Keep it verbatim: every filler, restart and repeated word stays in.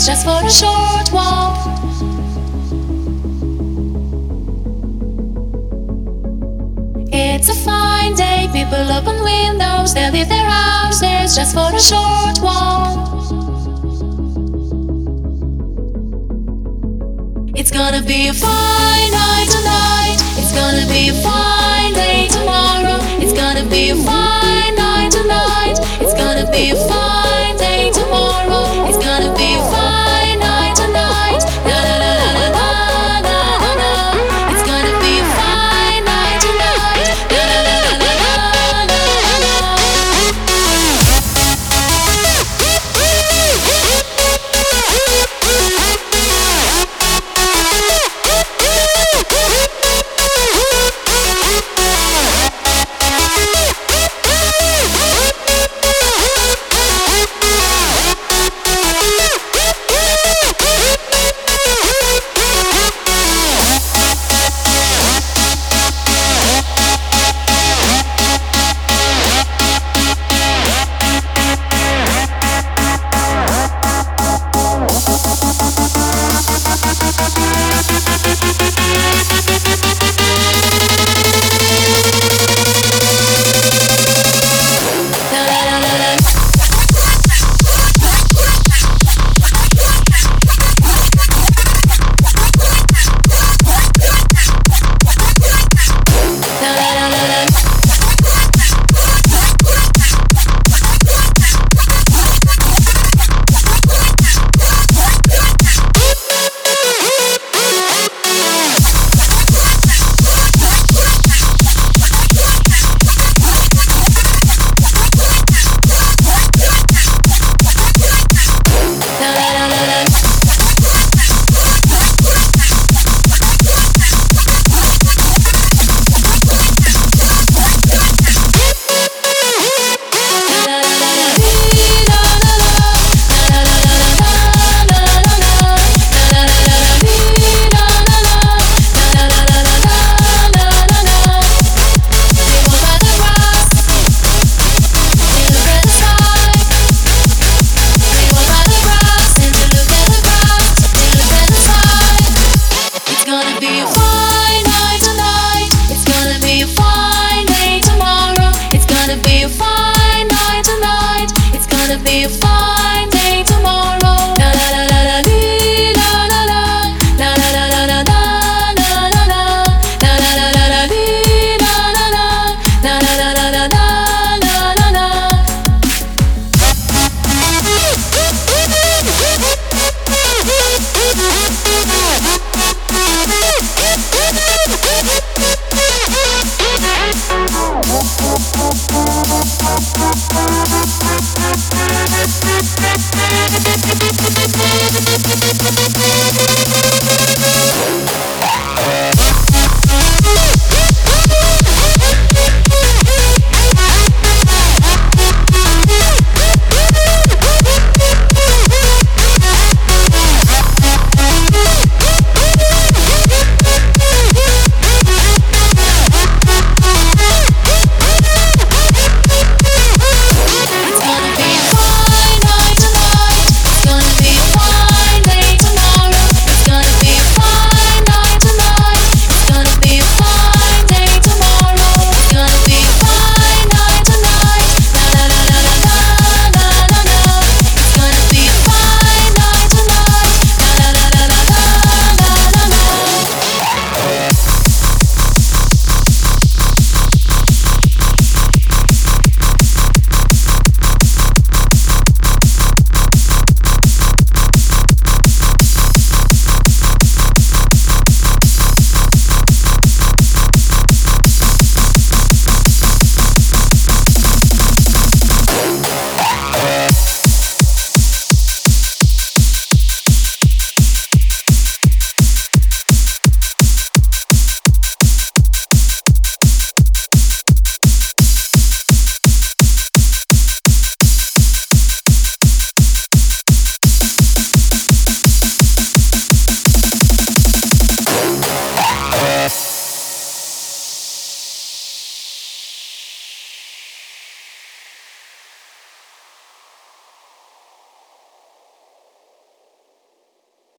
it's just for a short while. It's a fine day, people open windows, they leave their houses just for a short while. It's gonna be a fine night tonight, it's gonna be a fine day tomorrow. It's gonna be a fine night tonight, it's gonna be a fine day tomorrow. It's gonna be a fine night tonight, na na na na na na na na. It's gonna be a fine night tonight, na na na na na na be a